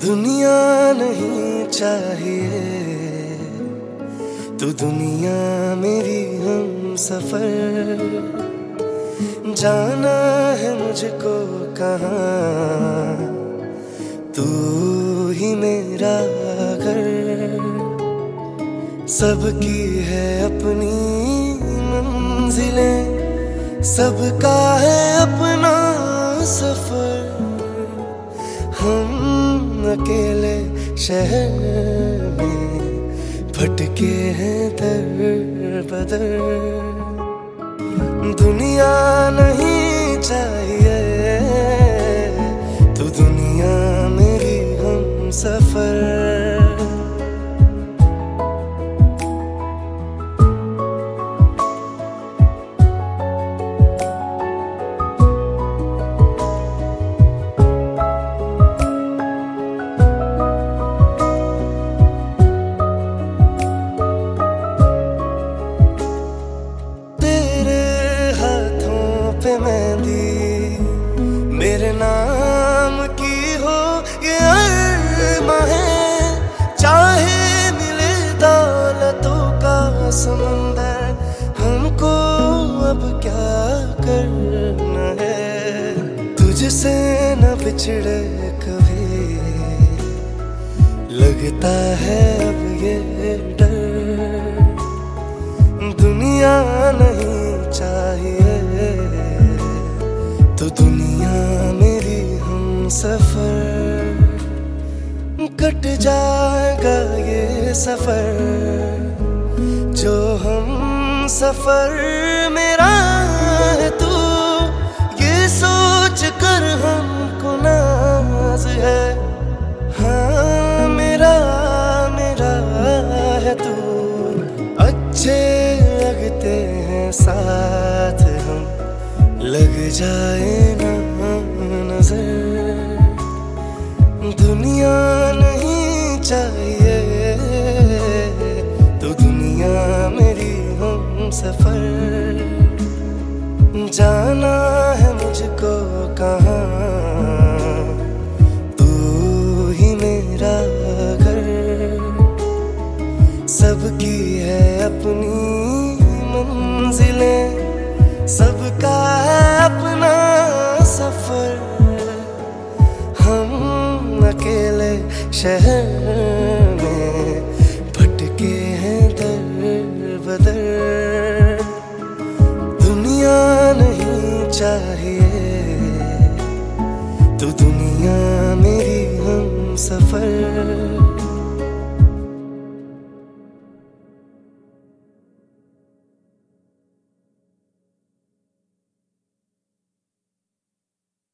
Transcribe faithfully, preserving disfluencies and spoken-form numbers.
दुनिया नहीं चाहिए तू दुनिया मेरी हम सफर। जाना है मुझको कहाँ, तू ही मेरा घर। सबकी है अपनी मंजिलें, सबका है अपना सफर। हम अकेले शहर में भटके हैं दर बदर। दुनिया नहीं चाहिए तू दुनिया मेरी हम सफर। मेहंदी मेरे नाम की हो ये अरमा है। चाहे मिले दौलतों का समंदर, हमको अब क्या करना है। तुझसे न बिछड़े कभी, लगता है अब ये डर। दुनिया नहीं चाहिए तो दुनिया मेरी हम सफर। कट जाएगा ये सफर जो हम सफर मेरा है तू। ये सोच कर हमको नाज है, हाँ मेरा मेरा है तू। अच्छे लगते हैं साथ हम, लग जाए ना नजर। दुनिया नहीं चाहिए तो दुनिया मेरी हम सफर। जाना है मुझको कहाँ, तू ही मेरा घर। सबकी है अपनी मंजिलें, सबका है अपना सफर। हम अकेले शहर में भटके हैं दर बदर। दुनिया नहीं चाहिए तो दुनिया मेरी हम सफर।